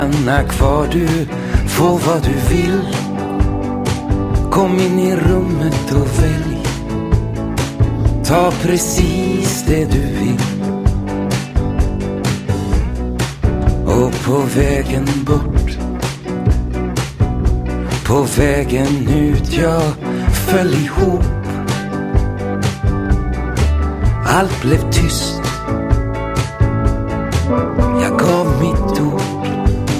Stanna kvar, du får vad du vill. Kom in i rummet och välj. Ta precis det du vill. Och på vägen bort, på vägen ut, jag föll ihop. Allt blev tyst